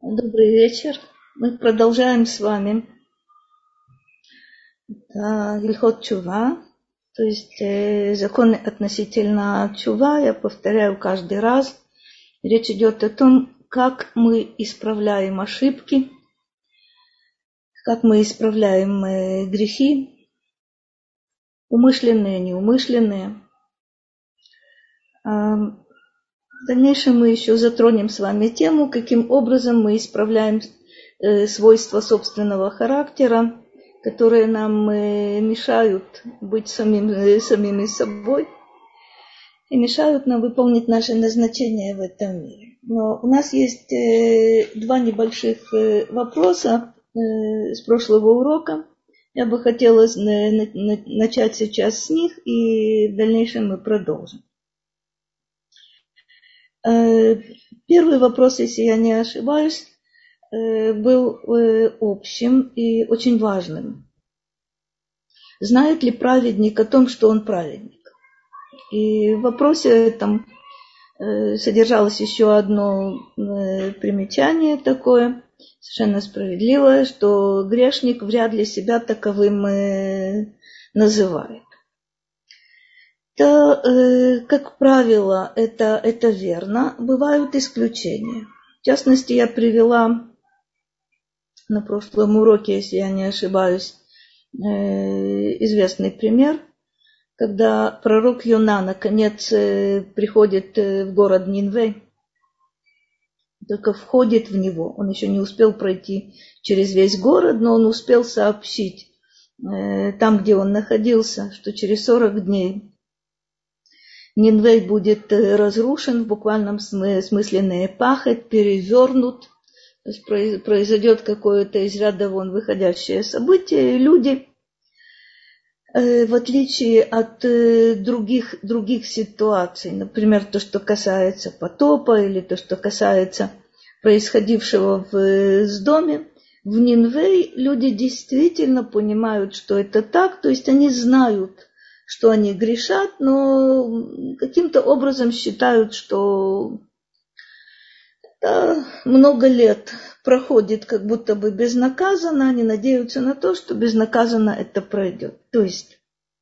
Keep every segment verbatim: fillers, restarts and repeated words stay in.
Добрый вечер. Мы продолжаем с вами Ильхот Чува, то есть э, законы относительно Чува. Я повторяю каждый раз. Речь идет о том, как мы исправляем ошибки, как мы исправляем э, грехи, умышленные, неумышленные. А в дальнейшем мы еще затронем с вами тему, каким образом мы исправляем э, свойства собственного характера, которые нам э, мешают быть самим, э, самими собой и мешают нам выполнить наше назначение в этом мире. Но у нас есть э, два небольших э, вопроса э, с прошлого урока. Я бы хотела на, на, начать сейчас с них, и в дальнейшем мы продолжим. Первый вопрос, если я не ошибаюсь, был общим и очень важным. Знает ли праведник о том, что он праведник? И в вопросе этом содержалось еще одно примечание такое, совершенно справедливое, что грешник вряд ли себя таковым называет. То, как правило, это, это верно. Бывают исключения. В частности, я привела на прошлом уроке, если я не ошибаюсь, известный пример, когда пророк Йона наконец приходит в город Нинвей, только входит в него. Он еще не успел пройти через весь город, но он успел сообщить там, где он находился, что через сорок дней Нинвей будет разрушен, в буквальном смысле наэпахет, перевернут. То есть произойдет какое-то из ряда вон выходящее событие, и люди, в отличие от других, других ситуаций, например, то, что касается потопа, или то, что касается происходившего в Сдоме, в Нинвей люди действительно понимают, что это так, то есть они знают, что они грешат, но каким-то образом считают, что да, много лет проходит как будто бы безнаказанно, они надеются на то, что безнаказанно это пройдет. То есть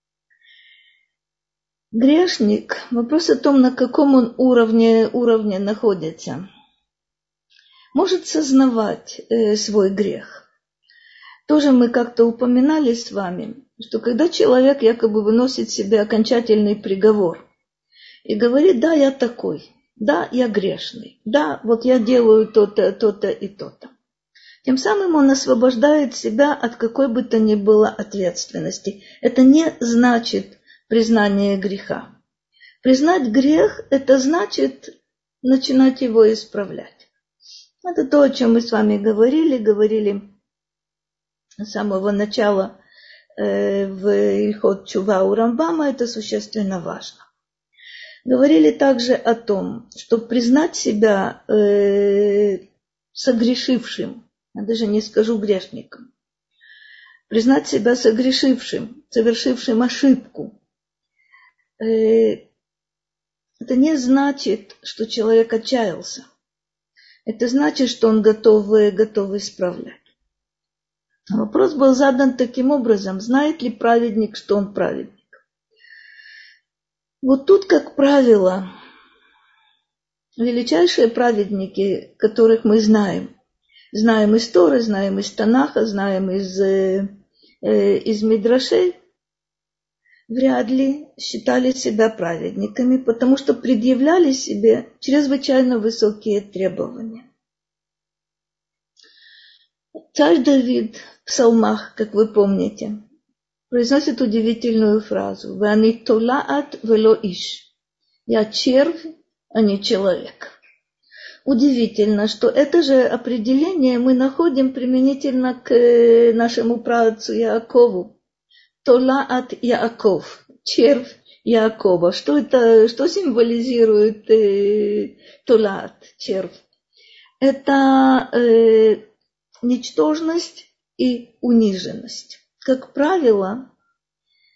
грешник, вопрос о том, на каком он уровне, уровне находится, может сознавать э, свой грех. Тоже мы как-то упоминали с вами, что когда человек якобы выносит себе окончательный приговор и говорит: да, я такой, да, я грешный, да, вот я делаю то-то, то-то и то-то, тем самым он освобождает себя от какой бы то ни было ответственности. Это не значит признание греха. Признать грех – это значит начинать его исправлять. Это то, о чем мы с вами говорили, говорили с самого начала э, в Ильхот Чува у Рамбама, это существенно важно. Говорили также о том, что признать себя э, согрешившим, я даже не скажу грешником, признать себя согрешившим, совершившим ошибку, э, это не значит, что человек отчаялся. Это значит, что он готов, готов исправлять. Вопрос был задан таким образом: знает ли праведник, что он праведник? Вот тут, как правило, величайшие праведники, которых мы знаем, знаем из Торы, знаем из Танаха, знаем из, э, из Мидрашей, вряд ли считали себя праведниками, потому что предъявляли себе чрезвычайно высокие требования. Царь Давид в псалмах, как вы помните, произносит удивительную фразу: «Вани толаат вело иш». Я червь, а не человек. Удивительно, что это же определение мы находим применительно к нашему праотцу Яакову. Толаат Яаков, червь Яакова. Что это, что символизирует э, толаат, червь? Это э, ничтожность и униженность. Как правило,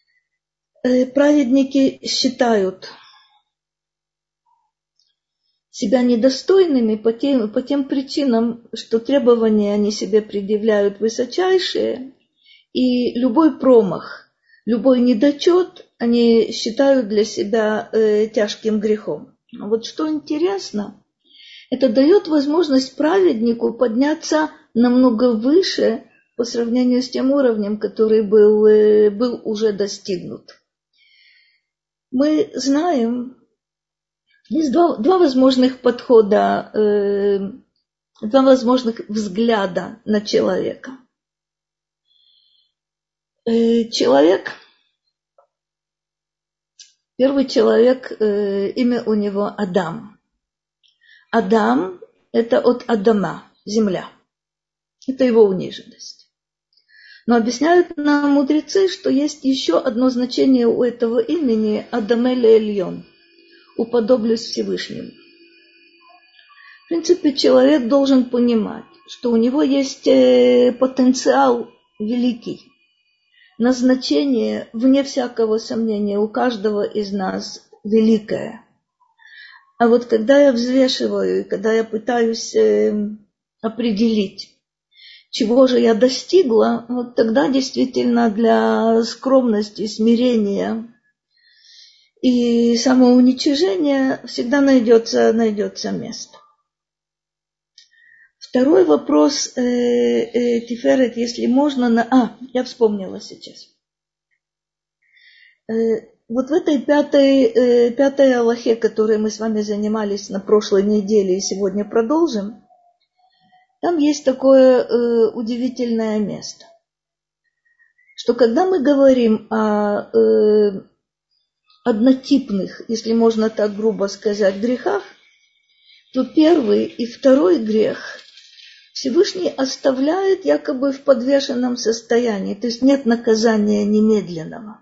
праведники считают себя недостойными по тем, по тем причинам, что требования они себе предъявляют высочайшие, и любой промах, любой недочет они считают для себя э, тяжким грехом. А вот что интересно, это дает возможность праведнику подняться намного выше по сравнению с тем уровнем, который был, э, был уже достигнут. Мы знаем, есть два, два возможных подхода, э, два возможных взгляда на человека. Э, человек, первый человек, э, имя у него Адам. Адам – это от Адама, земля. Это его униженность. Но объясняют нам мудрецы, что есть еще одно значение у этого имени – Адамель Эльон. Уподоблюсь Всевышнему. В принципе, человек должен понимать, что у него есть потенциал великий. Назначение, вне всякого сомнения, у каждого из нас великое. А вот когда я взвешиваю, когда я пытаюсь определить, чего же я достигла, вот тогда действительно для скромности, смирения и самоуничижения всегда найдется, найдется место. Второй вопрос, э, э, Тиферет, если можно, на... А, я вспомнила сейчас. Э, вот в этой пятой, э, пятой алахе, которой мы с вами занимались на прошлой неделе и сегодня продолжим, там есть такое э, удивительное место, что когда мы говорим о э, однотипных, если можно так грубо сказать, грехах, то первый и второй грех Всевышний оставляет якобы в подвешенном состоянии, то есть нет наказания немедленного.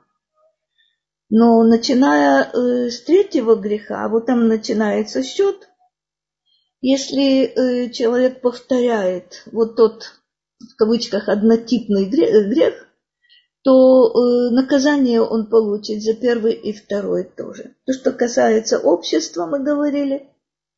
Но начиная э, с третьего греха, вот там начинается счет, если э, человек повторяет вот тот, в кавычках, однотипный грех, грех то э, наказание он получит за первый и второй тоже. То, что касается общества, мы говорили,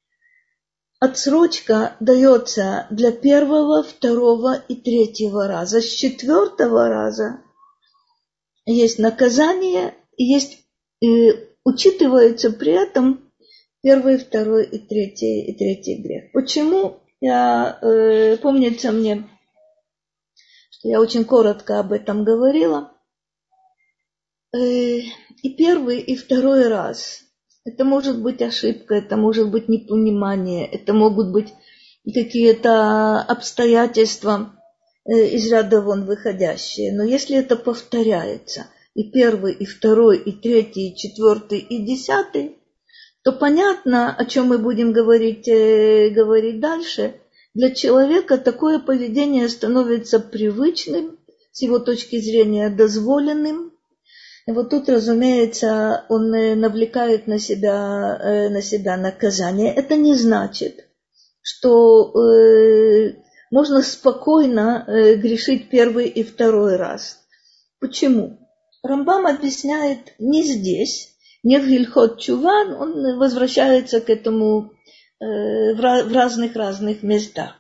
отсрочка дается для первого, второго и третьего раза. С четвертого раза есть наказание, и есть, и учитывается при этом первый, второй и третий, и третий грех. Почему? Я, э, помнится мне, что я очень коротко об этом говорила. Э, и первый, и второй раз. Это может быть ошибка, это может быть непонимание, это могут быть какие-то обстоятельства э, из ряда вон выходящие. Но если это повторяется, и первый, и второй, и третий, и четвертый, и десятый, то понятно, о чем мы будем говорить, э, говорить дальше. Для человека такое поведение становится привычным, с его точки зрения дозволенным. И вот тут, разумеется, он навлекает на себя, э, на себя наказание. Это не значит, что э, можно спокойно э, грешить первый и второй раз. Почему? Рамбам объясняет не здесь, не в Гильхот Чуван, он возвращается к этому э, в разных-разных местах.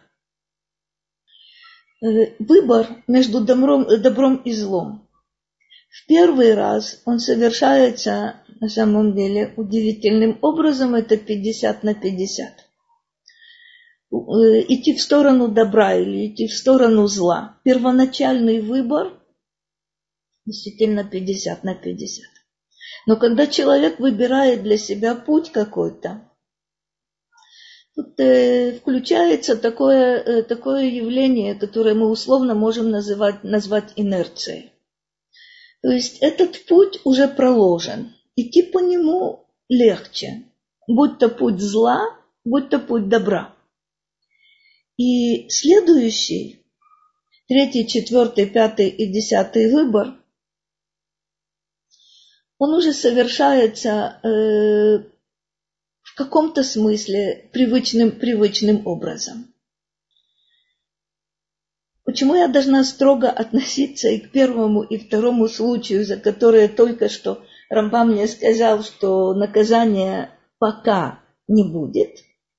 Э, выбор между добром, добром и злом. В первый раз он совершается на самом деле удивительным образом, это пятьдесят на пятьдесят. Э, идти в сторону добра или идти в сторону зла. Первоначальный выбор действительно пятьдесят на пятьдесят. Но когда человек выбирает для себя путь какой-то, тут э, включается такое, э, такое явление, которое мы условно можем называть, назвать инерцией. То есть этот путь уже проложен. Идти по нему легче, будь то путь зла, будь то путь добра. И следующий, третий, четвертый, пятый и десятый выбор, он уже совершается э, в каком-то смысле привычным, привычным образом. Почему я должна строго относиться и к первому, и второму случаю, за которые только что Рамбам мне сказал, что наказания пока не будет?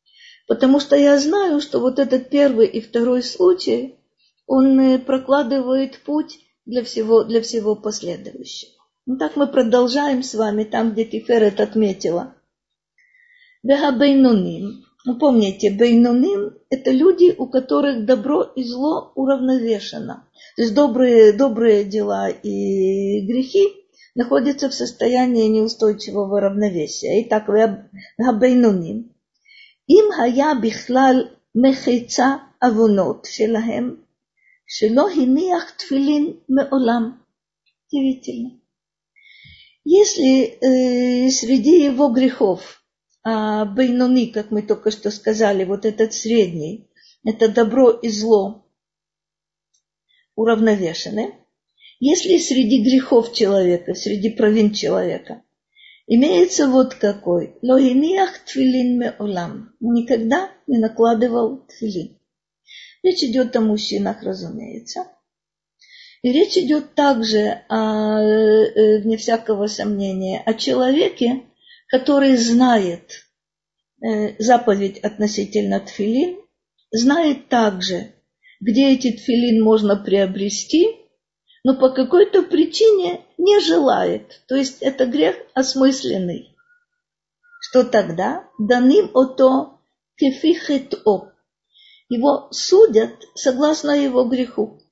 Потому что я знаю, что вот этот первый и второй случай, он прокладывает путь для всего, для всего последующего. Ну так мы продолжаем с вами там, где Тиферет отметила. Вега бейнуним. Ну, помните, бейнуним – это люди, у которых добро и зло уравновешено. То есть добрые, добрые дела и грехи находятся в состоянии неустойчивого равновесия. Итак, вега бейнуним. Им хая бихлал мехица авонот шелахем, шело хиниях тфилин меолам. Удивительно. Если э, среди его грехов а бейнони, как мы только что сказали, вот этот средний, это добро и зло уравновешены. Если среди грехов человека, среди провин человека, имеется вот какой, лохиниях тфилин меолам, никогда не накладывал тфилин. Речь идет о мужчинах, разумеется. И речь идет также, о, вне всякого сомнения, о человеке, который знает э, заповедь относительно тфилин, знает также, где эти тфилин можно приобрести, но по какой-то причине не желает. То есть это грех осмысленный. Что тогда? Даним ото кефихет о. Его судят согласно его греху.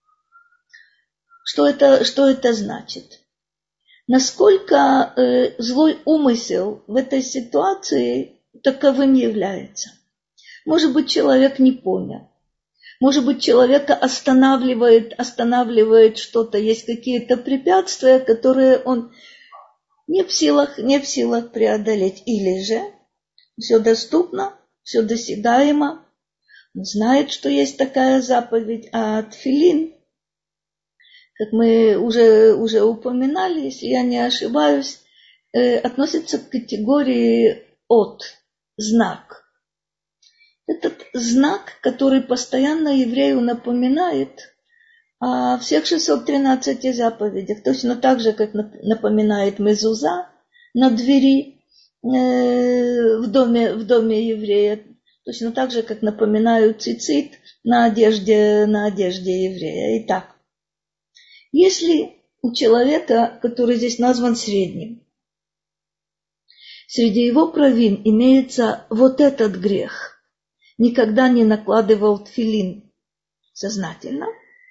Что это, что это значит? Насколько э, злой умысел в этой ситуации таковым является. Может быть, человек не понял. Может быть, человека останавливает, останавливает что-то. Есть какие-то препятствия, которые он не в силах, не в силах преодолеть. Или же все доступно, все досягаемо. Он знает, что есть такая заповедь, а тфилин, как мы уже, уже упоминали, если я не ошибаюсь, э, относится к категории от, знак. Этот знак, который постоянно еврею напоминает о всех шестисот тринадцати заповедях, точно так же, как напоминает мезуза на двери э, в, доме, в доме еврея, точно так же, как напоминают цицит на одежде, на одежде еврея. Итак, если у человека, который здесь назван средним, среди его провин имеется вот этот грех, никогда не накладывал тфилин сознательно,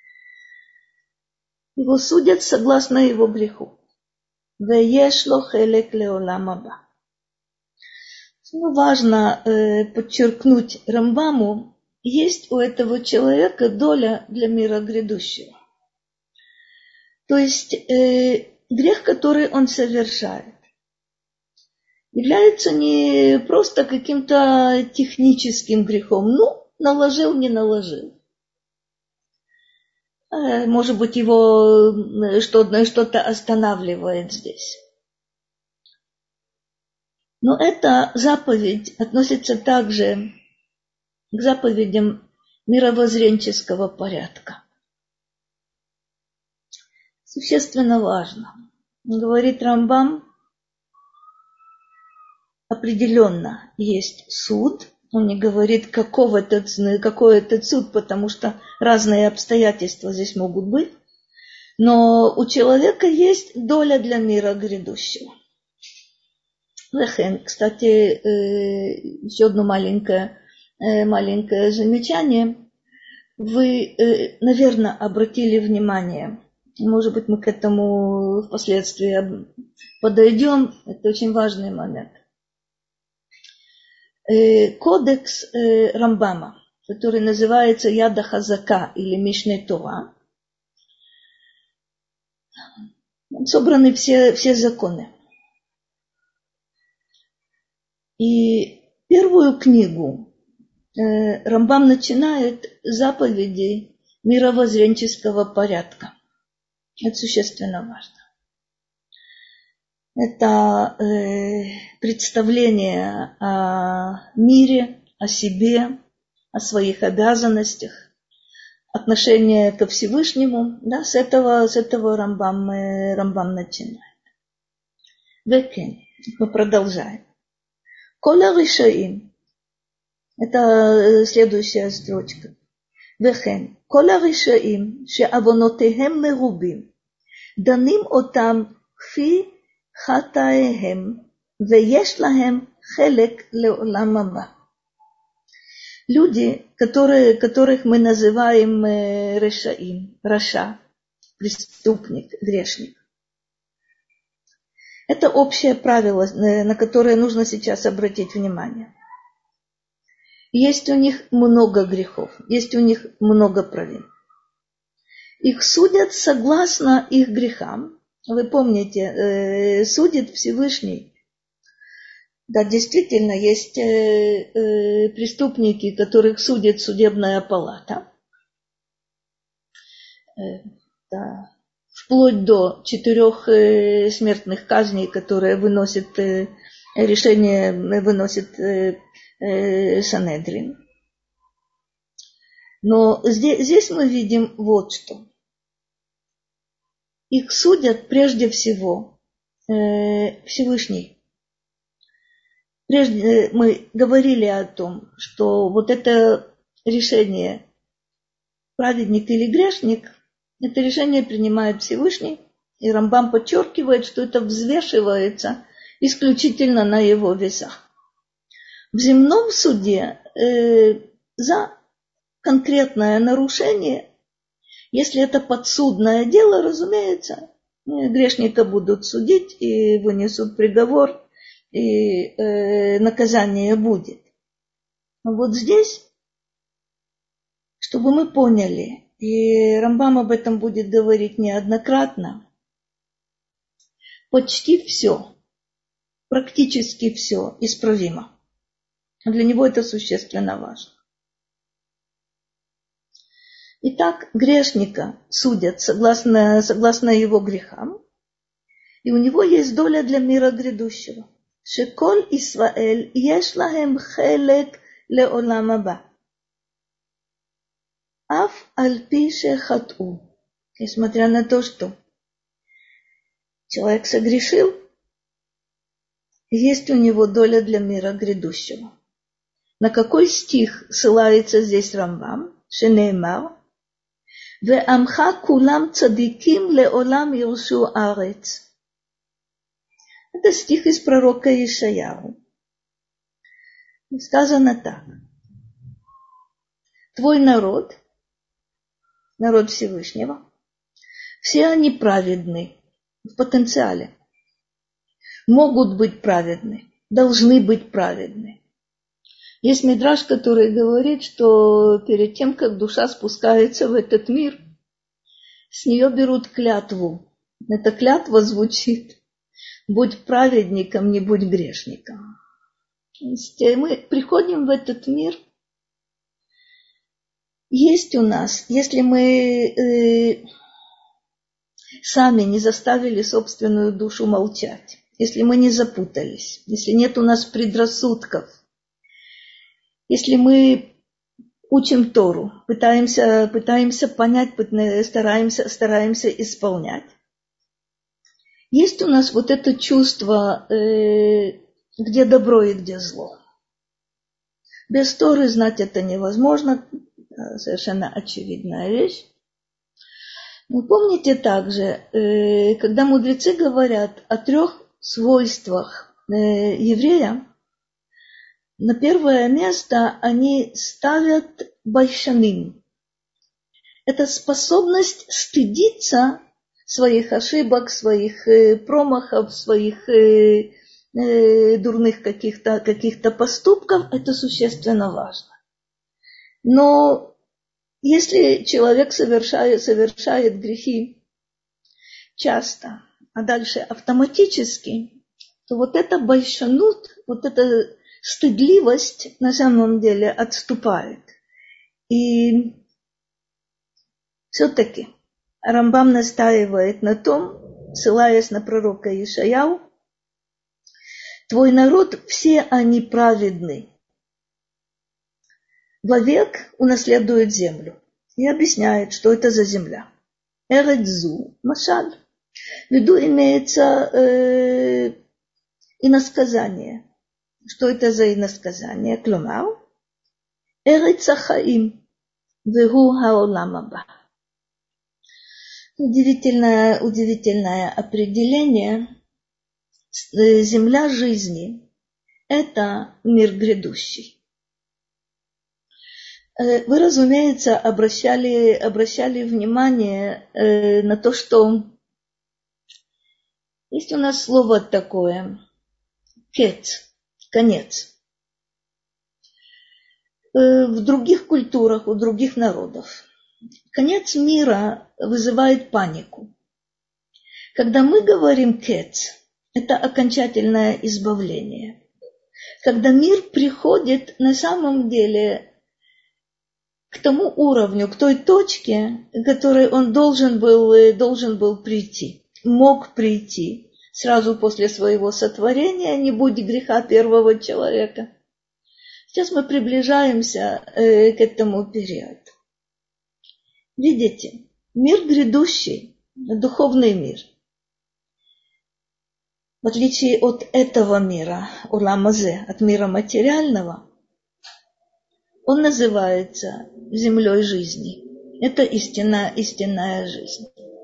его судят согласно его греху. Веешло хелек леолам аба. Важно э, подчеркнуть Рамбаму, есть у этого человека доля для мира грядущего. То есть э, грех, который он совершает, является не просто каким-то техническим грехом. Ну, наложил, не наложил. Э, может быть, его что-то, что-то останавливает здесь. Но эта заповедь относится также к заповедям мировоззренческого порядка. Существенно важно. Говорит Рамбам, определенно есть суд. Он не говорит, каков этот, какой этот суд, потому что разные обстоятельства здесь могут быть. Но у человека есть доля для мира грядущего. Лехен, кстати, еще одно маленькое, маленькое замечание. Вы, наверное, обратили внимание, может быть, мы к этому впоследствии подойдем. Это очень важный момент. Кодекс Рамбама, который называется Яда Хазака или Мишне Тора, собраны все, все законы. И первую книгу Рамбам начинает с заповедей мировоззренческого порядка. Это существенно важно. Это э, представление о мире, о себе, о своих обязанностях, отношение ко Всевышнему. Да, с этого, с этого Рамбам, э, Рамбам начинает. Векен. Мы продолжаем. Коля решаим. Это следующая строчка. וכן, כל הרשעים שעוונותיהם מרובים, דנים אותם כפי חטאיהם, ויש להם חלק לעולם הבא. Люди, которые, которых мы называем решаим, раша, преступник, грешник. Это общее правило, на которое нужно сейчас обратить внимание. Есть у них много грехов, есть у них много провин. Их судят согласно их грехам. Вы помните, судит Всевышний. Да, действительно, есть преступники, которых судит судебная палата. Да. Вплоть до четырех смертных казней, которые выносит решение, выносит Санедрин. Но здесь, здесь мы видим вот что. Их судят прежде всего э, Всевышний. Прежде мы говорили о том, что вот это решение праведник или грешник, это решение принимает Всевышний, и Рамбам подчеркивает, что это взвешивается исключительно на его весах. В земном суде э, за конкретное нарушение, если это подсудное дело, разумеется, грешника будут судить и вынесут приговор, и э, наказание будет. Но вот здесь, чтобы мы поняли, и Рамбам об этом будет говорить неоднократно, почти все, практически все исправимо. Для него это существенно важно. Итак, грешника судят согласно, согласно его грехам, и у него есть доля для мира грядущего. Шеколь Исраэль еш лахем хелек леолам аба. Аф аль-пи шехату. Несмотря на то, что человек согрешил, есть у него доля для мира грядущего. На какой стих ссылается здесь Рамбам? Шенеймар. Веамха кулам цадиким леолам юршу арец. Это стих из пророка Ишаяу. Сказано так. Твой народ, народ Всевышнего, все они праведны в потенциале. Могут быть праведны, должны быть праведны. Есть мидраш, который говорит, что перед тем, как душа спускается в этот мир, с нее берут клятву. Эта клятва звучит: будь праведником, не будь грешником. То есть мы приходим в этот мир. Есть у нас, если мы э, сами не заставили собственную душу молчать, если мы не запутались, если нет у нас предрассудков, если мы учим Тору, пытаемся, пытаемся понять, стараемся, стараемся исполнять, есть у нас вот это чувство, э, где добро и где зло. Без Торы знать это невозможно, совершенно очевидная вещь. Вы помните также, э, когда мудрецы говорят о трех свойствах э, еврея, на первое место они ставят байшаним. Это способность стыдиться своих ошибок, своих э, промахов, своих э, э, дурных каких-то, каких-то поступков. Это существенно важно. Но если человек совершает, совершает грехи часто, а дальше автоматически, то вот это байшанут, вот это стыдливость на самом деле отступает. И все-таки Рамбам настаивает на том, ссылаясь на пророка Ишаяу, твой народ, все они праведны. Вовек унаследует землю. И объясняет, что это за земля. Эрецзу, машаль. В виду имеется э, иносказание. Что это за иносказание? Клумар. Эрец хаим вегу хаолам аба. Удивительное, удивительное определение. Земля жизни – это мир грядущий. Вы, разумеется, обращали, обращали внимание на то, что есть у нас слово такое «кец», «конец». В других культурах, у других народов конец мира вызывает панику. Когда мы говорим «кец», это окончательное избавление. Когда мир приходит на самом деле к тому уровню, к той точке, к которой он должен был, должен был прийти, мог прийти сразу после своего сотворения, не будь греха первого человека. Сейчас мы приближаемся э, к этому периоду. Видите, мир грядущий, духовный мир, в отличие от этого мира, улам азе, от мира материального, он называется землей жизни. Это истинная, истинная жизнь.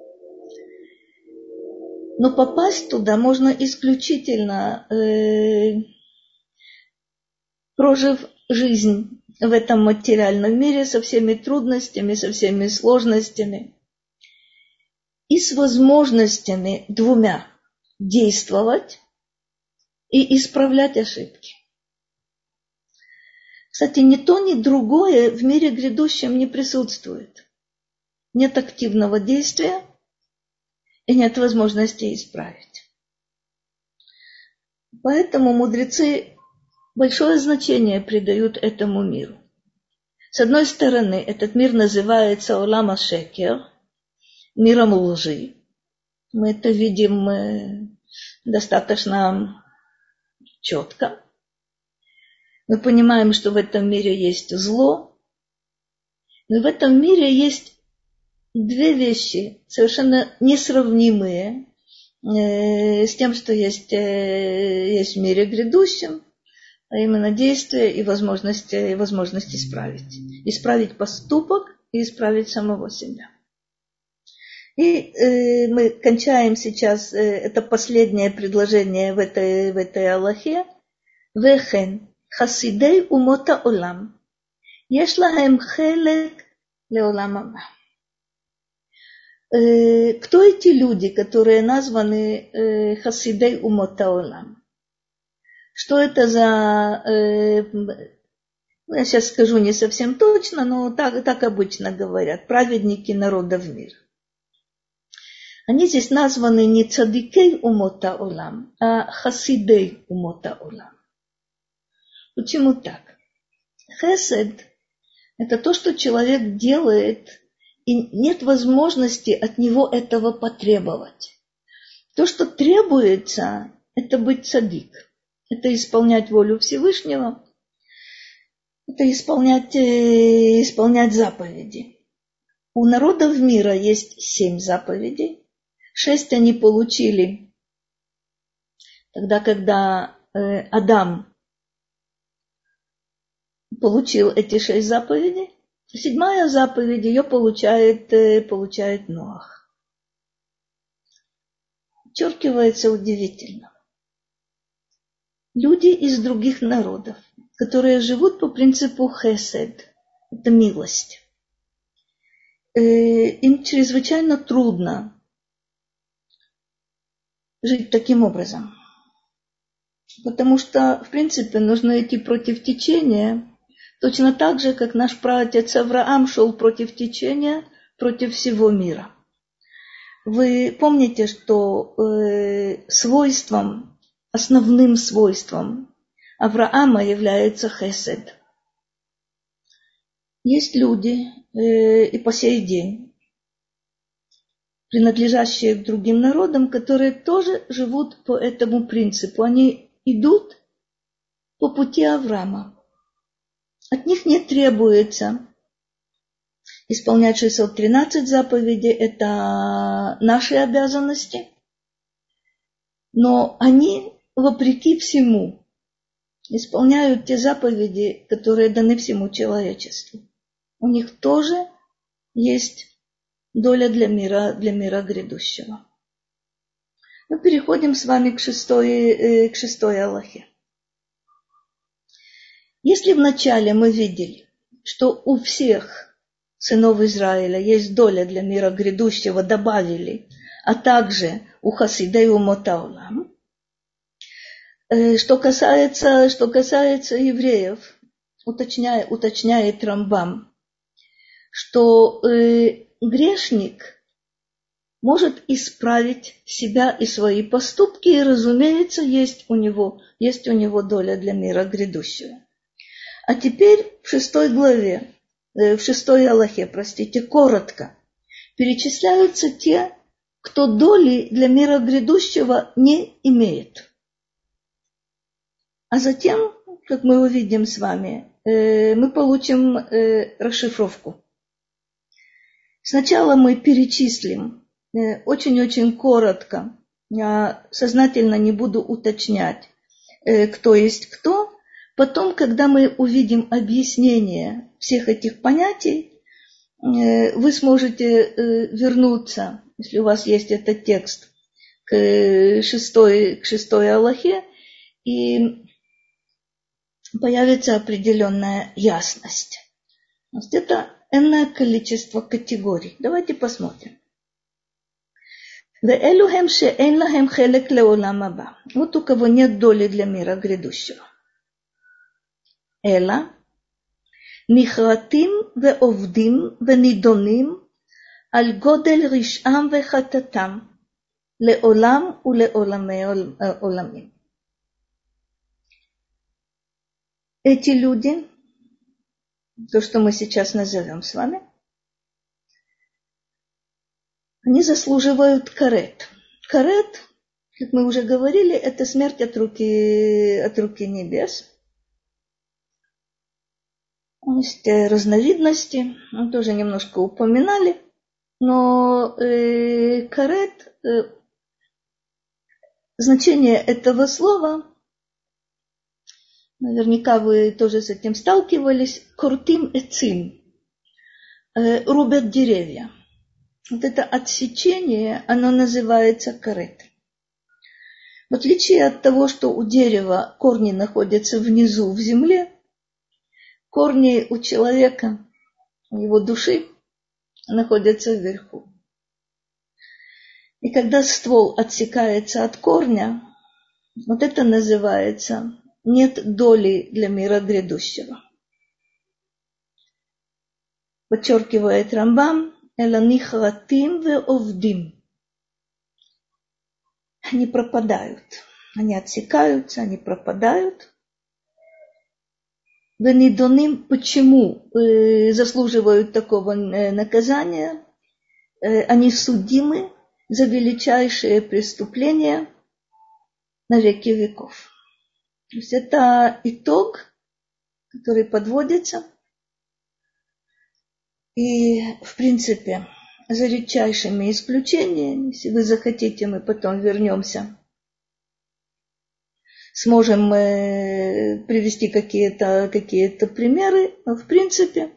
Но попасть туда можно исключительно, э, прожив жизнь в этом материальном мире со всеми трудностями, со всеми сложностями и с возможностями двумя – действовать и исправлять ошибки. Кстати, ни то, ни другое в мире грядущем не присутствует. Нет активного действия и нет возможности исправить. Поэтому мудрецы большое значение придают этому миру. С одной стороны, этот мир называется олам ха-шекер, миром лжи. Мы это видим достаточно четко. Мы понимаем, что в этом мире есть зло, но в этом мире есть две вещи, совершенно несравнимые э, с тем, что есть, э, есть в мире грядущем, а именно действие и возможность, и возможность исправить. Исправить поступок и исправить самого себя. И э, мы кончаем сейчас, э, это последнее предложение в этой, в этой алахе. Вехен חסידי אומות העולם, יש להם חלק לעולם הבא. Кто эти люди, которые названы хасидей умот хаолам? Что это за... Я сейчас скажу не совсем точно, но так, так обычно говорят. Праведники народов мира. Они здесь названы не цадикей умот хаолам, а хасидей умот хаолам. Почему так? Хесед – это то, что человек делает, и нет возможности от него этого потребовать. То, что требуется, это быть цадик. Это исполнять волю Всевышнего, это исполнять, исполнять заповеди. У народов мира есть семь заповедей. Шесть они получили тогда, когда Адам получил эти шесть заповедей. Седьмая заповедь ее получает, получает Ноах. Подчеркивается удивительно. Люди из других народов, которые живут по принципу хесед, это милость. Им чрезвычайно трудно жить таким образом. Потому что, в принципе, нужно идти против течения, точно так же, как наш праотец Авраам шел против течения, против всего мира. Вы помните, что э, свойством, основным свойством Авраама является хесед. Есть люди э, и по сей день, принадлежащие к другим народам, которые тоже живут по этому принципу. Они идут по пути Авраама. От них не требуется исполнять шестьсот тринадцать заповедей, это наши обязанности, но они, вопреки всему, исполняют те заповеди, которые даны всему человечеству. У них тоже есть доля для мира, для мира грядущего. Мы переходим с вами к шестой, к шестой алахе. Если вначале мы видели, что у всех сынов Израиля есть доля для мира грядущего, добавили, а также у хасидей умот аолам, что касается, что касается евреев, уточняет, уточняет Рамбам, что э, грешник может исправить себя и свои поступки, и, разумеется, есть у него, есть у него доля для мира грядущего. А теперь в шестой главе, в шестой алахе, простите, коротко перечисляются те, кто доли для мира грядущего не имеет. А затем, как мы увидим с вами, мы получим расшифровку. Сначала мы перечислим очень-очень коротко, я сознательно не буду уточнять, кто есть кто. Потом, когда мы увидим объяснение всех этих понятий, вы сможете вернуться, если у вас есть этот текст, к шестой, к шестой алахе, и появится определенная ясность. Это энное количество категорий. Давайте посмотрим. Вот у кого нет доли для мира грядущего. אלא נחרטים ועובדים ונידונים על גודל רשעם וחטאתם לעולם ולעולמי עולמים. Эти люди, то, что мы сейчас назовем с вами, они заслуживают карет. Карет, как мы уже говорили, это смерть от руки, от руки небес. Есть разновидности, мы тоже немножко упоминали, но э, карет, э, значение этого слова, наверняка вы тоже с этим сталкивались, кортим эцим, э, рубят деревья. Вот это отсечение, оно называется карет. В отличие от того, что у дерева корни находятся внизу в земле, корни у человека, у его души, находятся вверху. И когда ствол отсекается от корня, вот это называется нет доли для мира грядущего. Подчеркивает Рамбам, «Эла нихратим ве овдим». Они пропадают, они отсекаются, они пропадают. Венидоним, почему э, заслуживают такого э, наказания? Э, они судимы за величайшие преступления на веки веков. То есть это итог, который подводится. И, в принципе, за редчайшими исключениями, если вы захотите, мы потом вернемся. Сможем э, привести какие-то, какие-то примеры, но в принципе,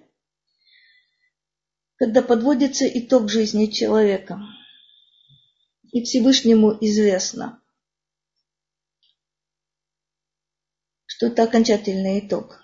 когда подводится итог жизни человека, и Всевышнему известно, что это окончательный итог.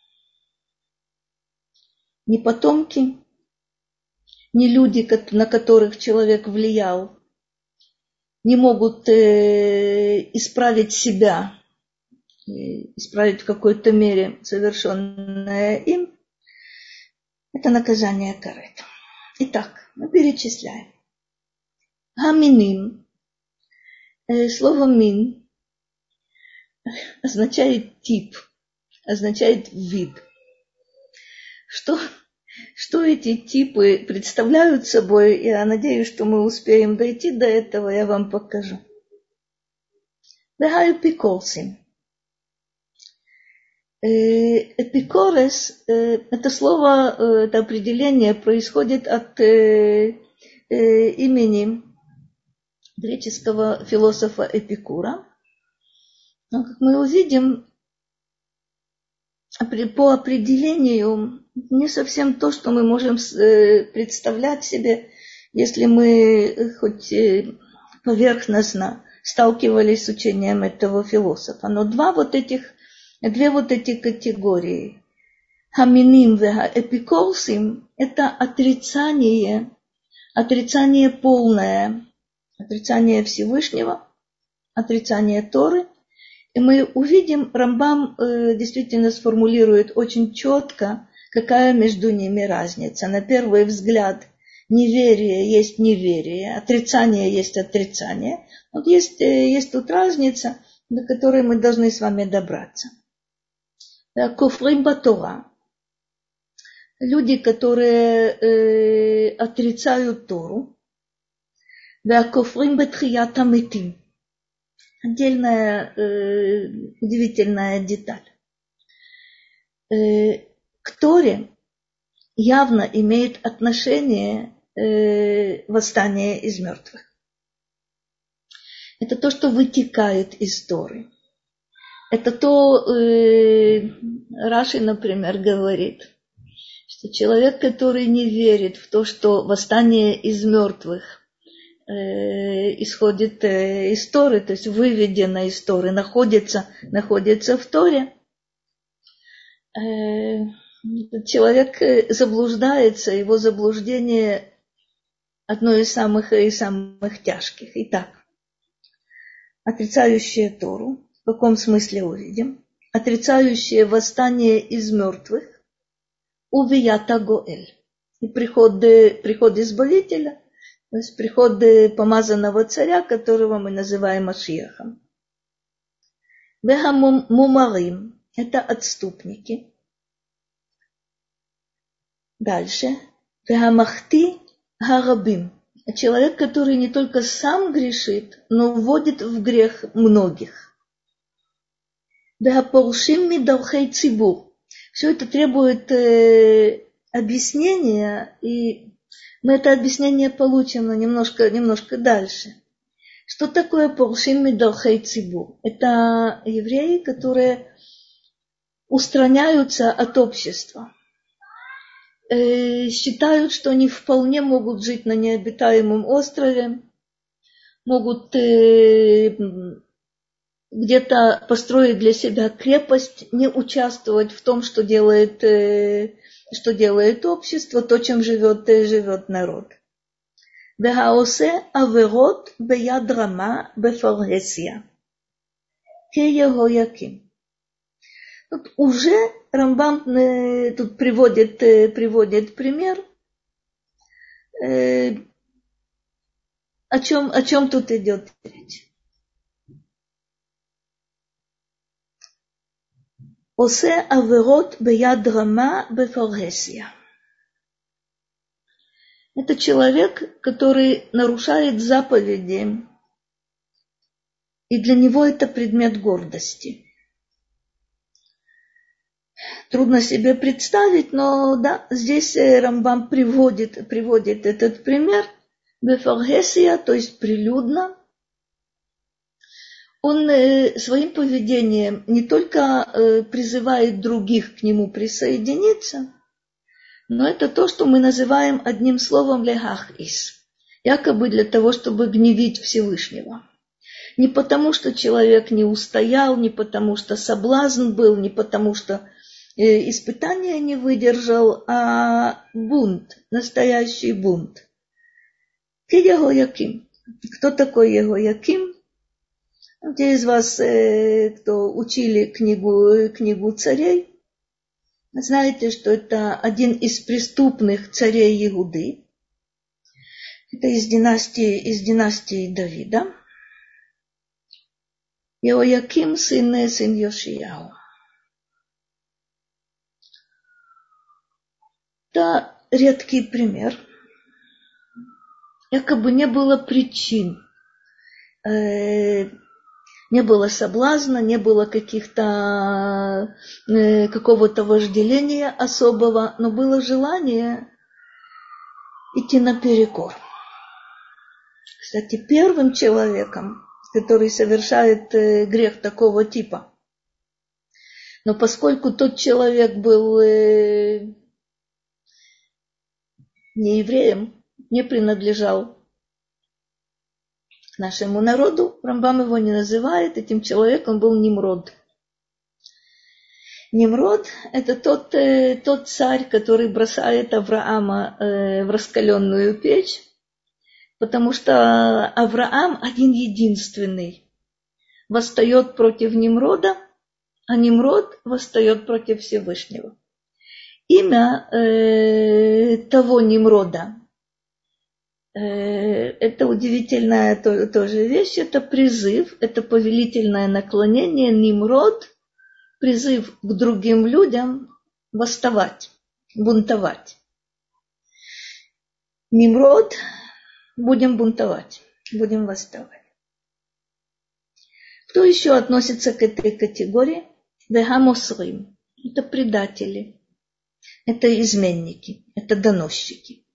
Ни потомки, ни люди, на которых человек влиял, не могут э, исправить себя, исправить в какой-то мере совершенное им, это наказание карет. Итак, мы перечисляем. Хаминим, слово мин означает тип, означает вид. Что, что эти типы представляют собой, я надеюсь, что мы успеем дойти до этого, я вам покажу. Эпикорсим. Эпикорес, это слово, это определение происходит от имени греческого философа Эпикура. Но, как мы увидим, по определению не совсем то, что мы можем представлять себе, если мы хоть поверхностно сталкивались с учением этого философа. Но два вот этих, две вот эти категории, хаминим и эпикорсим, это отрицание, отрицание полное, отрицание Всевышнего, отрицание Торы. И мы увидим, Рамбам э, действительно сформулирует очень четко, какая между ними разница. На первый взгляд, неверие есть неверие, отрицание есть отрицание. Вот есть, э, есть тут разница, до которой мы должны с вами добраться. Кофрим батора. Люди, которые э, отрицают Тору. Кофрим бетхият амитим. Отдельная э, удивительная деталь. Э, к Торе явно имеет отношение э, восстание из мертвых. Это то, что вытекает из Торы. Это то, э, Раши, например, говорит, что человек, который не верит в то, что восстание из мертвых исходит из Торы, то есть выведено из Торы, находится, находится в Торе, человек заблуждается, его заблуждение одно из самых, из самых тяжких. Итак, отрицающие Тору, в каком смысле увидим, отрицающие восстание из мертвых, увията Гоэль, и приход, приход Избавителя, то есть приход помазанного царя, которого мы называем Машиахом. Вехамумарим – это отступники. Дальше. Вехамахти гарабим – человек, который не только сам грешит, но вводит в грех многих. Вехапоршим мидархей цибур. Все это требует э, объяснения, и мы это объяснение получим, но немножко, немножко дальше. Что такое поршим мидархей цибур? Это евреи, которые устраняются от общества. Э, считают, что они вполне могут жить на необитаемом острове, могут э, где-то построить для себя крепость, не участвовать в том, что делает э, что делает общество, то, чем живет, живет народ. Вехаосе аверот беяд рама бефаргесия. Кеегояким. Тут уже Рамбам тут приводит, приводит пример. О чем, о чем тут идет речь? Осе аверот беяд рама бефаргесия. Это человек, который нарушает заповеди, и для него это предмет гордости. Трудно себе представить, но да, здесь Рамбам приводит, приводит этот пример. Бефаргесия, то есть прилюдно. Он своим поведением не только призывает других к нему присоединиться, но это то, что мы называем одним словом лехахис, якобы для того, чтобы гневить Всевышнего. Не потому, что человек не устоял, не потому, что соблазн был, не потому, что испытание не выдержал, а бунт, настоящий бунт. Егояким. Кто такой Егояким? Те из вас, кто учили книгу, книгу царей, знаете, что это один из преступных царей Иуды. Это из династии, из династии Давида. Йоаким, сын, сын Йошияу. Это редкий пример. Якобы не было причин. Э, не было соблазна, не было каких-то, э, какого-то вожделения особого, но было желание идти наперекор. Кстати, первым человеком, который совершает э, грех такого типа, Но поскольку тот человек был э, не евреем, не принадлежал к нашему народу, Рамбам его не называет, этим человеком был Нимрод. Нимрод – это тот, э, тот царь, который бросает Авраама э, в раскаленную печь, потому что Авраам один единственный восстает против Нимрода, а Нимрод восстает против Всевышнего. Имя э, того Нимрода э, – это удивительная то, тоже вещь, это призыв, это повелительное наклонение Нимрод, призыв к другим людям восставать, бунтовать. Нимрод, будем бунтовать, будем восставать. Кто еще относится к этой категории? Вехамосрим. Это предатели, это изменники, это доносчики.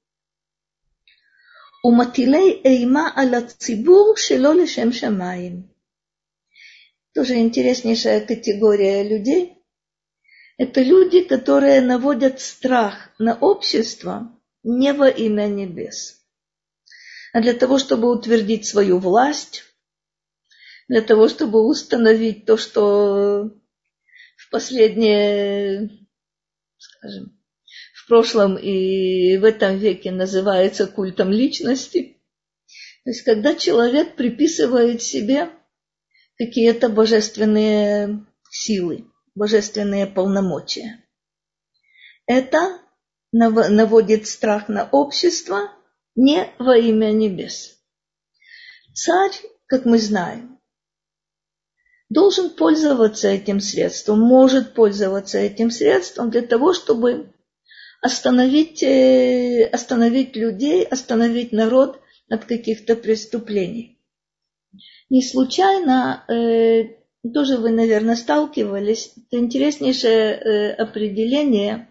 Уматилей эйма аля цибур шело лешем шамаим. Тоже интереснейшая категория людей. Это люди, которые наводят страх на общество не во имя небес, а для того, чтобы утвердить свою власть, для того, чтобы установить то, что в последнее, скажем, в прошлом и в этом веке называется культом личности. То есть, когда человек приписывает себе какие-то божественные силы, божественные полномочия. Это наводит страх на общество не во имя небес. Царь, как мы знаем, должен пользоваться этим средством, может пользоваться этим средством для того, чтобы остановить, остановить людей, остановить народ от каких-то преступлений. Не случайно, э, тоже вы, наверное, сталкивались, это интереснейшее э, определение.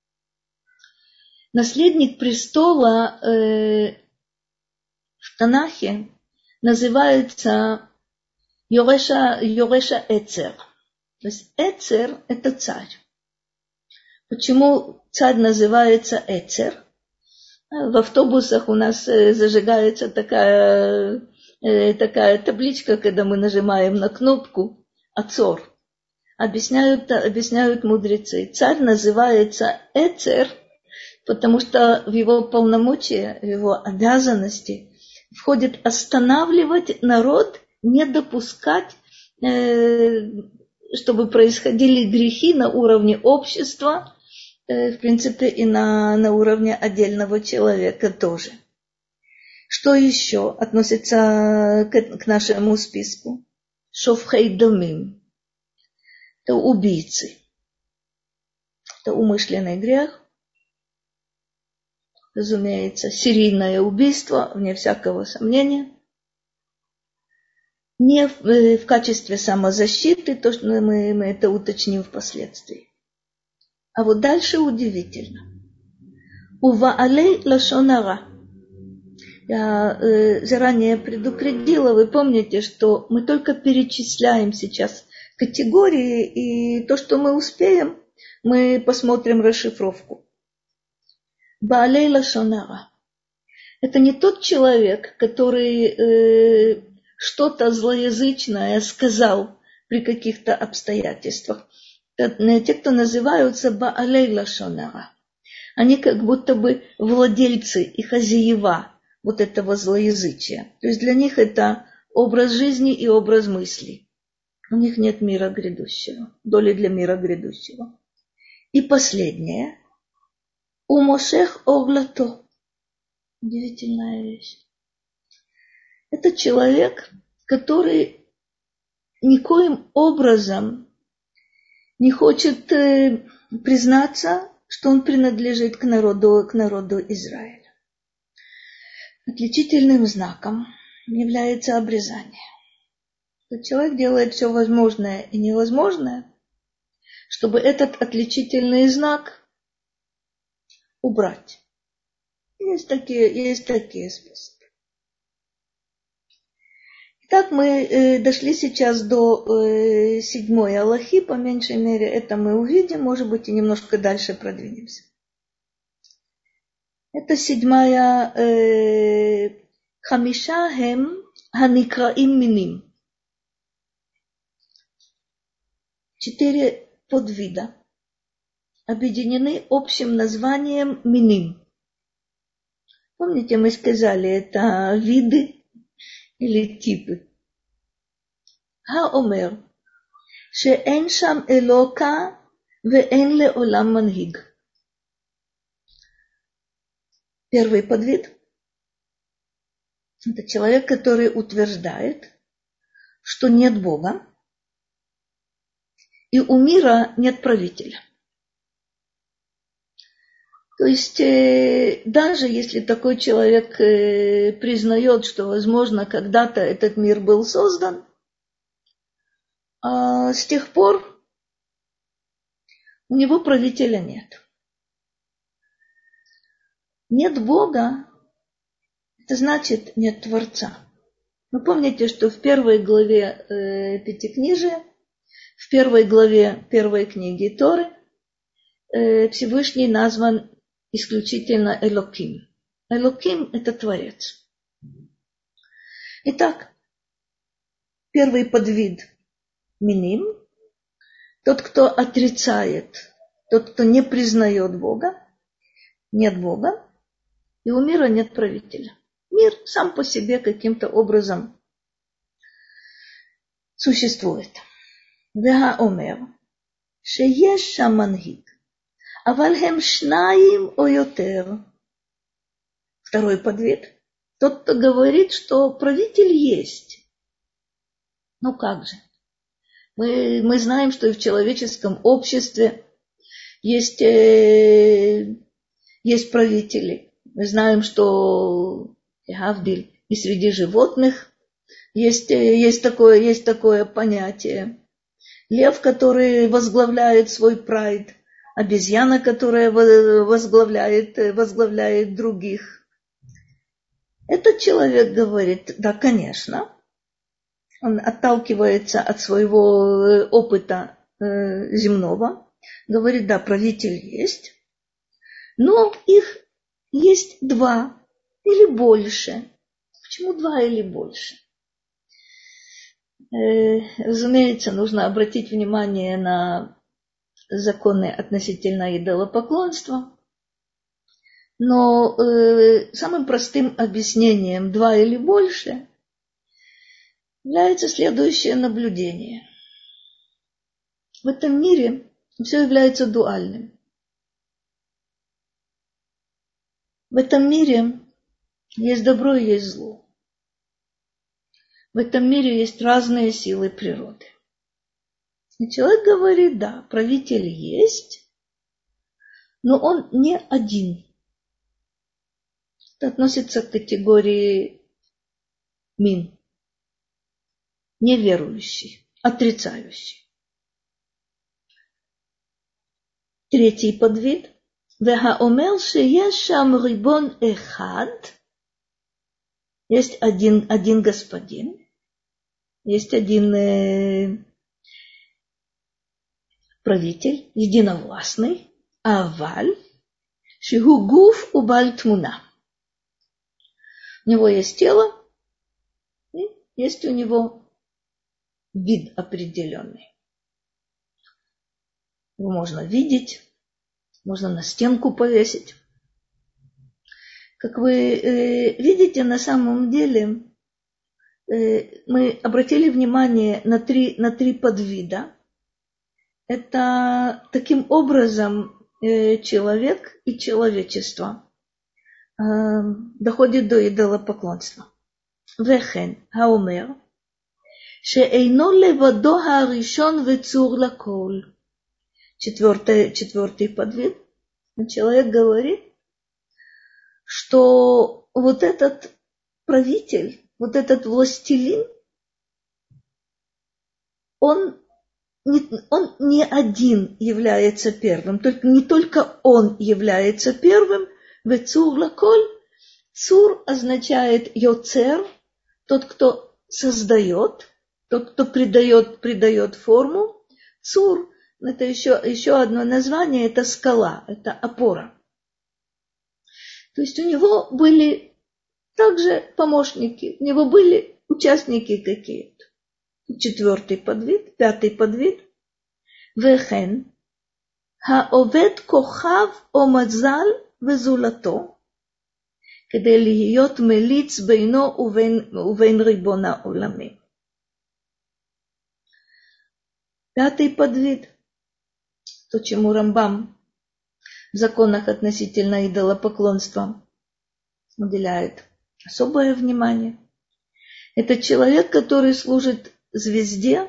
Наследник престола э, в Танахе называется Йореша, Йореша Эцер. То есть Эцер – это царь. Почему царь называется Эцер? В автобусах у нас зажигается такая, такая табличка, когда мы нажимаем на кнопку «Ацор». Объясняют, объясняют мудрецы. Царь называется Эцер, потому что в его полномочия, в его обязанности входит останавливать народ, не допускать, чтобы происходили грехи на уровне общества, в принципе, и на, на уровне отдельного человека тоже. Что еще относится к, к нашему списку? Шофхей домим. Это убийцы. Это умышленный грех. Разумеется, серийное убийство, вне всякого сомнения. Не в, в качестве самозащиты, то, что мы, мы это уточним впоследствии. А вот дальше удивительно. Уваалей лашон ара. Я э, заранее предупредила, вы помните, что мы только перечисляем сейчас категории, и то, что мы успеем, мы посмотрим расшифровку. Баалей лашон ара. Это не тот человек, который э, что-то злоязычное сказал при каких-то обстоятельствах. Это те, кто называются баалей лашон ара. Они как будто бы владельцы и хозяева вот этого злоязычия. То есть для них это образ жизни и образ мысли. У них нет мира грядущего, доли для мира грядущего. И последнее. Умошех оглато. Удивительная вещь. Это человек, который никоим образом не хочет э, признаться, что он принадлежит к народу, к народу Израиля. Отличительным знаком является обрезание. Этот человек делает все возможное и невозможное, чтобы этот отличительный знак убрать. Есть такие, есть такие способы. Так мы э, дошли сейчас до э, седьмой алахи, по меньшей мере это мы увидим, может быть и немножко дальше продвинемся. Это седьмая э, хамиша хем ханикраим миним. Четыре подвида объединены общим названием миним. Помните, мы сказали, это виды или типы. Ха-омер, шеэн шам элока веэн леолам манхиг. Первый подвид – это человек, который утверждает, что нет Бога, и у мира нет правителя. То есть, э, даже если такой человек э, признает, что, возможно, когда-то этот мир был создан, а с тех пор у него правителя нет. Нет Бога, это значит нет Творца. Вы помните, что в первой главе э, Пятикнижия, в первой главе первой книги Торы э, Всевышний назван исключительно Элоким. Элоким – это Творец. Итак, первый подвид миним, тот, кто отрицает, тот, кто не признает Бога, нет Бога, и у мира нет правителя. Мир сам по себе каким-то образом существует. והאומר שיש שם מנהיג, אבל הם שניים או יותר. Второй подвид. Тот, кто говорит, что правитель есть. Ну как же? Мы, мы знаем, что и в человеческом обществе есть, э, есть правители. Мы знаем, что Гавдиль, и среди животных есть, есть, такое, есть такое понятие. Лев, который возглавляет свой прайд, обезьяна, которая возглавляет, возглавляет других. Этот человек говорит, да, конечно. Он отталкивается от своего опыта земного. Говорит, да, правитель есть. Но их есть два или больше. Почему два или больше? Разумеется, нужно обратить внимание на законы относительно идолопоклонства. Но э, самым простым объяснением два или больше является следующее наблюдение. В этом мире все является дуальным. В этом мире есть добро и есть зло. В этом мире есть разные силы природы. И человек говорит, да, правитель есть, но он не один. Это относится к категории мин, неверующий, отрицающий. Третий подвид. והאומר שיש שם ריבון אחד, есть один, один господин, есть один э, правитель, единовластный, аваль, шигу гуф убаль тмуна. У него есть тело, и есть у него вид определенный. Его можно видеть, можно на стенку повесить. Как вы э, видите, на самом деле э, мы обратили внимание на три, на три подвида. Это таким образом э, человек и человечество э, доходит до идолопоклонства. Вехен хаомер шеэйно левадо харишон вецур лакол. Четвертый, четвертый подвид. Человек говорит, что вот этот правитель, вот этот властелин, он не, он не один является первым, только, не только он является первым. Вецур лаколь. Цур означает йоцер, тот, кто создает, тот, кто придает, придает форму. Цур – это еще, еще одно название, это скала, это опора. То есть у него были также помощники, у него были участники какие-то. Четвертый подвид, пятый подвид. Вехен хаовед кохав о мазал וזולתו, כדי להיות מליץ בינו ובין, ובין ריבון העולמים. Пятый подвид, то, чему Рамбам в законах относительно идолопоклонства уделяет особое внимание. Это человек, который служит звезде,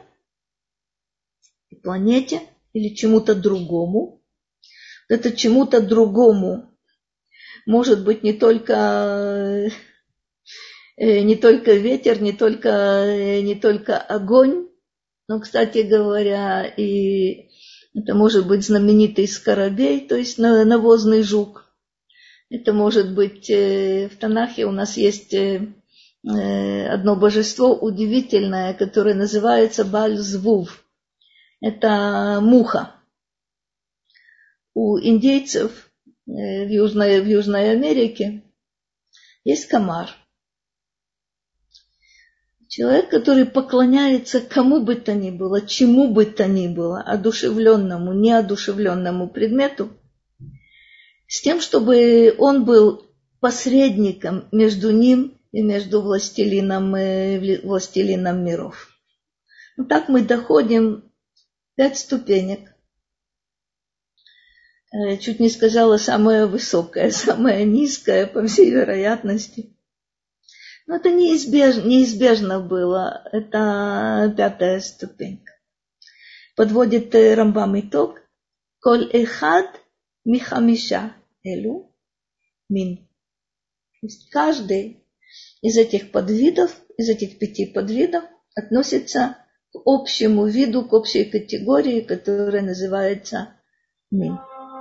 планете или чему-то другому. Это чему-то другому может быть не только, не только ветер, не только, не только огонь, но, кстати говоря, и это может быть знаменитый скоробей, то есть навозный жук. Это может быть, в Танахе у нас есть одно божество удивительное, которое называется Бааль-Звув. Это муха. У индейцев в Южной, в Южной Америке есть комар. Человек, который поклоняется кому бы то ни было, чему бы то ни было, одушевленному, неодушевленному предмету, с тем, чтобы он был посредником между ним и между властелином, властелином миров. Вот так мы доходим пять ступенек. Чуть не сказала самая высокая, самая низкая, по всей вероятности. Но это неизбежно, неизбежно было. Это пятая ступенька. Подводит Рамбам итог. Коль эхад михамиша элу мин. То есть каждый из этих подвидов, из этих пяти подвидов относится к общему виду, к общей категории, которая называется мин.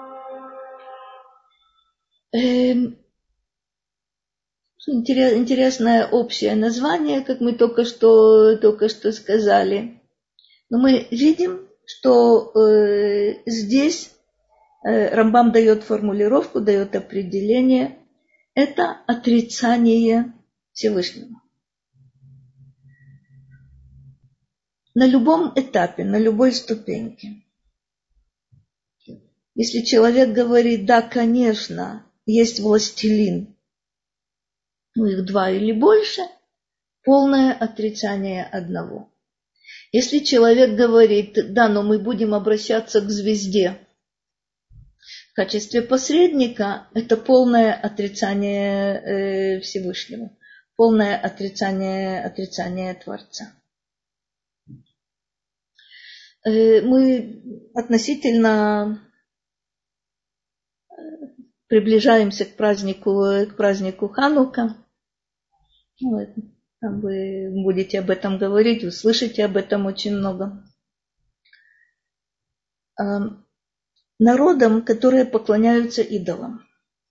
Интересное общее название, как мы только что, только что сказали. Но мы видим, что э, здесь э, Рамбам дает формулировку, дает определение. Это отрицание Всевышнего. На любом этапе, на любой ступеньке. Если человек говорит, да, конечно, есть властелин, ну их два или больше, полное отрицание одного. Если человек говорит, да, но мы будем обращаться к звезде в качестве посредника, это полное отрицание э, Всевышнего, полное отрицание, отрицание Творца. Э, мы относительно приближаемся к празднику, к празднику Ханука. Вот. Там вы будете об этом говорить, услышите об этом очень много. Народам, которые поклоняются идолам,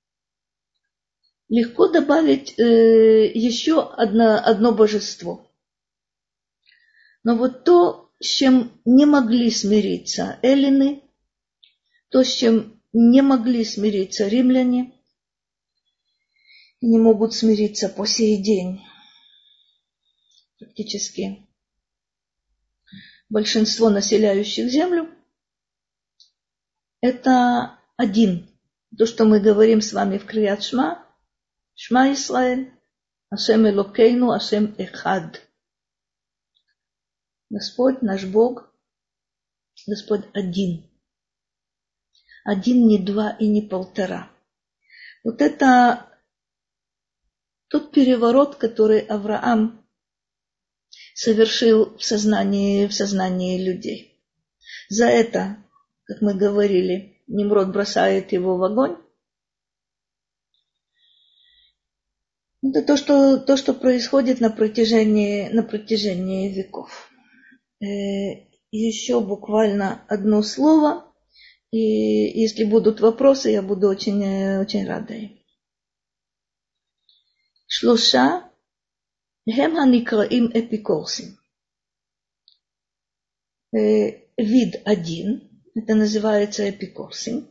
легко добавить еще одно, одно божество. Но вот то, с чем не могли смириться эллины, то, с чем не могли смириться римляне, не могут смириться по сей день. Практически большинство населяющих землю – это один. То, что мы говорим с вами в Крият Шма, Шма Исраэль, Ашем Элокейну, Ашем Эхад. Господь наш Бог, Господь один. Один, не два и не полтора. Вот это тот переворот, который Авраам совершил в сознании, в сознании людей. За это, как мы говорили, Нимрод бросает его в огонь. Это то, что, то, что происходит на протяжении, на протяжении веков. Э, еще буквально одно слово. И если будут вопросы, я буду очень, очень рада им. Шлуша הם הנקראים אפיקורסים. Вид один, это называется эпикорсим.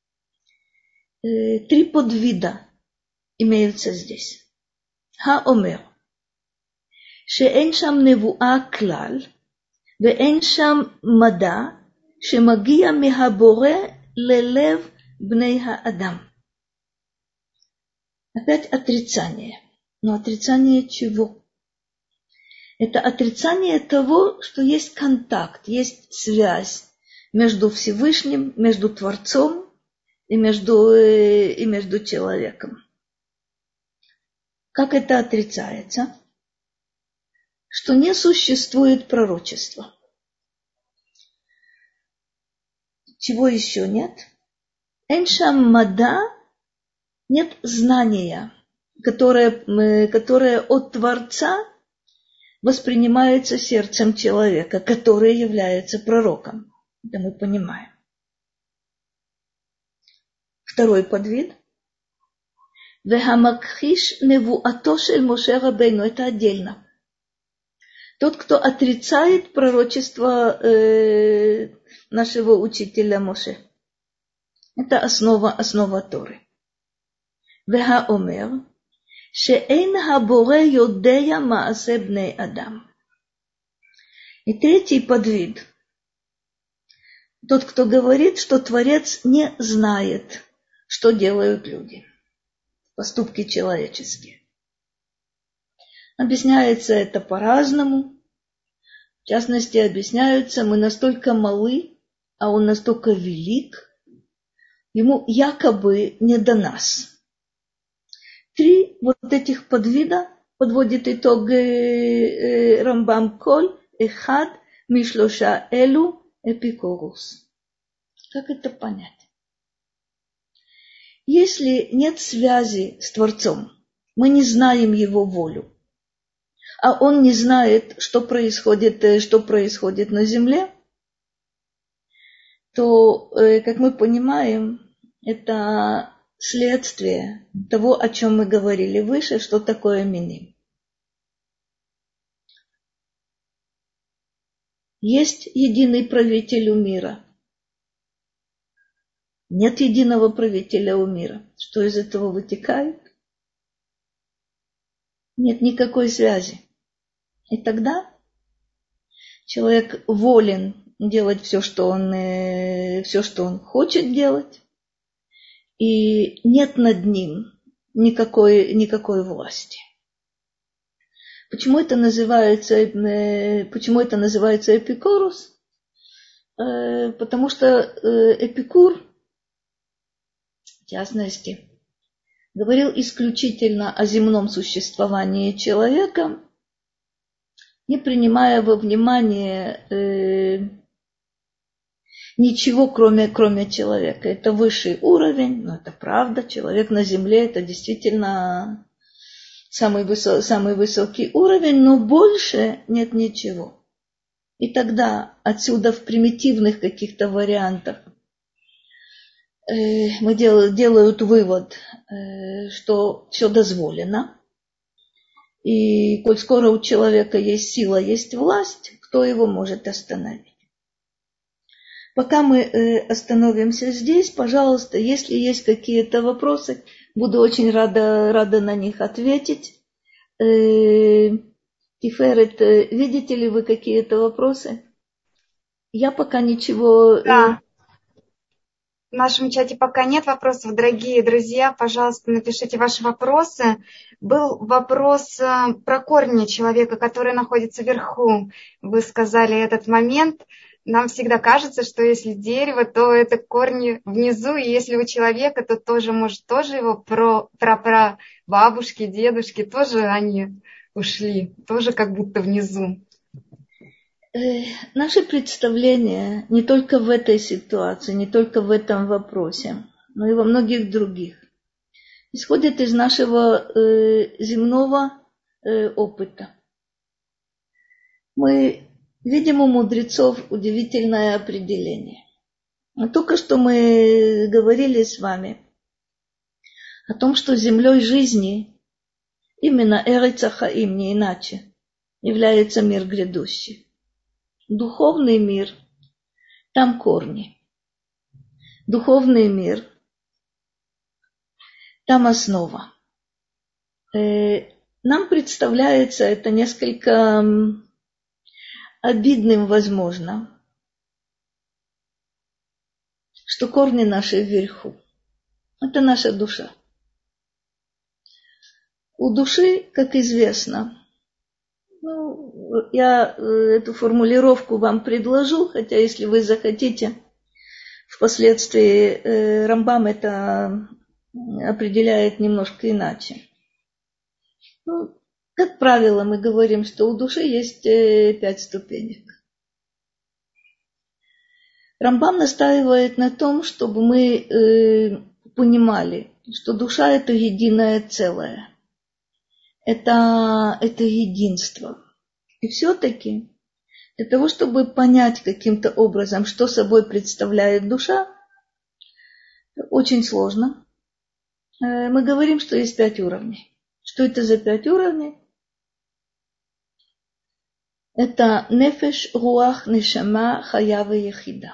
Три подвида имеются здесь. האומר, שאין שם נבואה כלל, ואין שם מדע שמגיע מהבורא ללב בני האדם. Опять отрицание. Но отрицание чего? Это отрицание того, что есть контакт, есть связь между Всевышним, между Творцом и между, и между человеком. Как это отрицается? Что не существует пророчества. Чего еще нет? Эншам мада, нет знания, которое, которое от Творца воспринимается сердцем человека, который является пророком. Это мы понимаем. Второй подвид. Вехамакхиш невуато шель Моше Рабейну. Это отдельно. Тот, кто отрицает пророчество э, нашего учителя Моше. Это основа, основа Торы. Вехаомер. שאין הבורא יודע מעשה בני אדם. И третий подвид. Тот, кто говорит, что Творец не знает, что делают люди. Поступки человеческие. Объясняется это по-разному. В частности, объясняются, мы настолько малы, а он настолько велик, ему якобы не до нас. Три вот этих подвида подводит итог Рамбам Коль, Эхад, Мишлоша Элу, Эпикурус. Как это понять? Если нет связи с Творцом, мы не знаем его волю, а он не знает, что происходит, что происходит на земле, то, как мы понимаем, это следствие того, о чем мы говорили выше, что такое миним. Есть единый правитель у мира. Нет единого правителя у мира. Что из этого вытекает? Нет никакой связи. И тогда человек волен делать все, что он, все, что он хочет делать, и нет над ним никакой, никакой власти. Почему это называется, почему это называется эпикурус? Потому что Эпикур, в частности, говорил исключительно о земном существовании человека, не принимая во внимание э, ничего, кроме, кроме человека. Это высший уровень, но это правда. Человек на земле – это действительно самый, высо, самый высокий уровень, но больше нет ничего. И тогда отсюда в примитивных каких-то вариантах э, мы дел, делают вывод, э, что все дозволено. И коль скоро у человека есть сила, есть власть, кто его может остановить? Пока мы остановимся здесь, пожалуйста, если есть какие-то вопросы, буду очень рада, рада на них ответить. Тиферет, видите ли вы какие-то вопросы? Я пока ничего... Да. В нашем чате пока нет вопросов. Дорогие друзья, пожалуйста, напишите ваши вопросы. Был вопрос про корни человека, который находится вверху. Вы сказали этот момент. Нам всегда кажется, что если дерево, то это корни внизу. И если у человека, то тоже, может, тоже его про, про, про бабушки, дедушки, тоже они ушли. Тоже как будто внизу. Наше представление не только в этой ситуации, не только в этом вопросе, но и во многих других, исходит из нашего э, земного э, опыта. Мы видим у мудрецов удивительное определение. Но только что мы говорили с вами о том, что землей жизни Именно Эрец ха-Хаим, не иначе, является мир грядущий. Духовный мир, там корни. Духовный мир, там основа. Нам представляется это несколько обидным, возможно, что корни наши вверху. Это наша душа. У души, как известно, ну, я эту формулировку вам предложу, хотя если вы захотите, впоследствии Рамбам это определяет немножко иначе. Ну, как правило, мы говорим, что у души есть пять ступенек. Рамбам настаивает на том, чтобы мы понимали, что душа – это единое целое. Это, это единство. И все-таки для того, чтобы понять каким-то образом, что собой представляет душа, очень сложно. Мы говорим, что есть пять уровней. Что это за пять уровней? Это нефеш, руах, нешама, хая и яхида.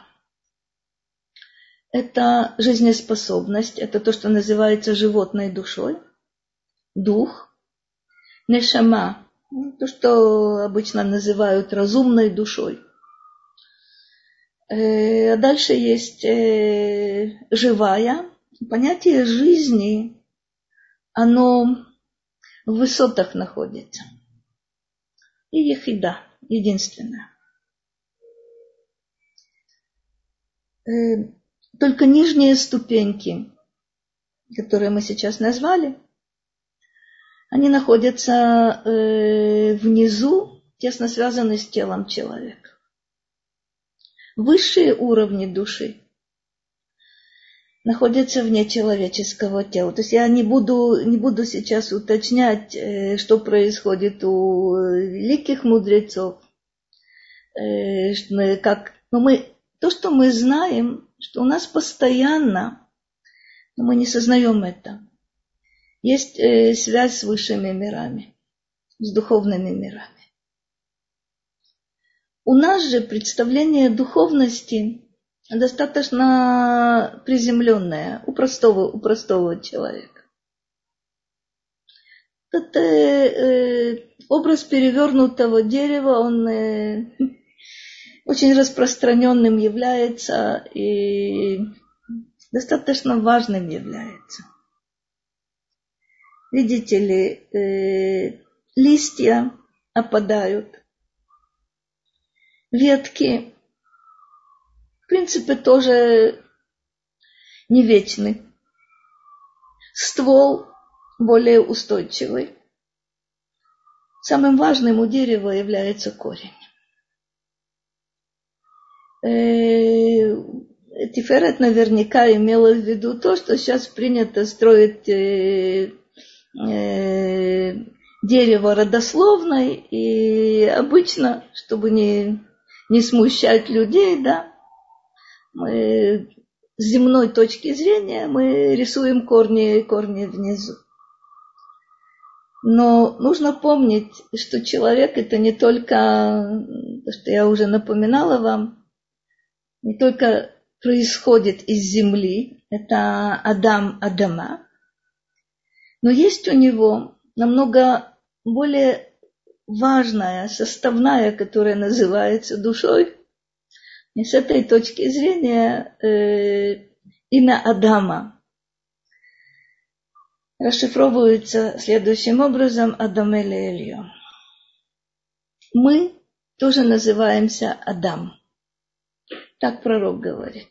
Это жизнеспособность, это то, что называется животной душой, дух. Нешама, то, что обычно называют разумной душой. А дальше есть живая. Понятие жизни, оно в высотах находится. И яхида, единственная. Только нижние ступеньки, которые мы сейчас назвали, они находятся э, внизу, тесно связаны с телом человека. Высшие уровни души находятся вне человеческого тела. То есть я не буду, не буду сейчас уточнять, э, что происходит у великих мудрецов, э, как, но мы, то, что мы знаем, что у нас постоянно, но мы не сознаем это, есть э, связь с высшими мирами, с духовными мирами. У нас же представление духовности достаточно приземленное у простого, у простого человека. Этот э, образ перевернутого дерева, он э, очень распространенным является и достаточно важным является. Видите ли, э, листья опадают, ветки, в принципе, тоже не вечны. Ствол более устойчивый. Самым важным у дерева является корень. Э, Тиферет наверняка имела в виду то, что сейчас принято строить э, э, дерево родословной, и обычно, чтобы не, не смущать людей, да, мы с земной точки зрения мы рисуем корни, корни внизу. Но нужно помнить, что человек это не только, то, что я уже напоминала вам, не только происходит из земли, это Адам Адама, но есть у него намного более важная составная, которая называется душой. И с этой точки зрения э, имя Адама расшифровывается следующим образом: Адам эль Эльон. Мы тоже называемся Адам. Так пророк говорит.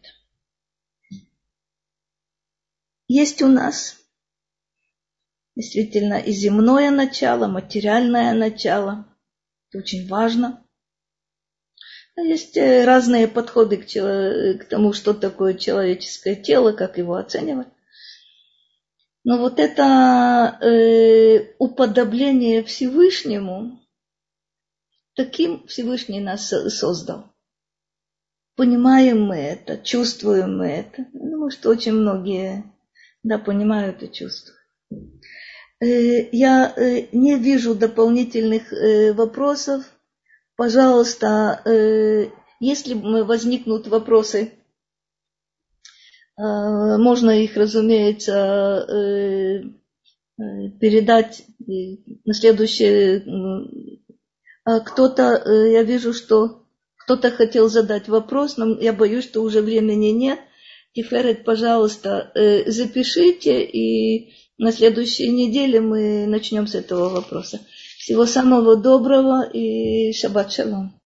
Есть у нас действительно и земное начало, материальное начало. Это очень важно. Есть разные подходы к, чело- к тому, что такое человеческое тело, как его оценивать. Но вот это э, уподобление Всевышнему, таким Всевышний нас создал. Понимаем мы это, чувствуем мы это. Я думаю, что очень многие да, понимают и чувствуют. Я не вижу дополнительных вопросов. Пожалуйста, если возникнут вопросы, можно их, разумеется, передать на следующее. Кто-то, я вижу, что кто-то хотел задать вопрос, но я боюсь, что уже времени нет. Тиферет, пожалуйста, запишите, и на следующей неделе мы начнем с этого вопроса. Всего самого доброго и шаббат шалом.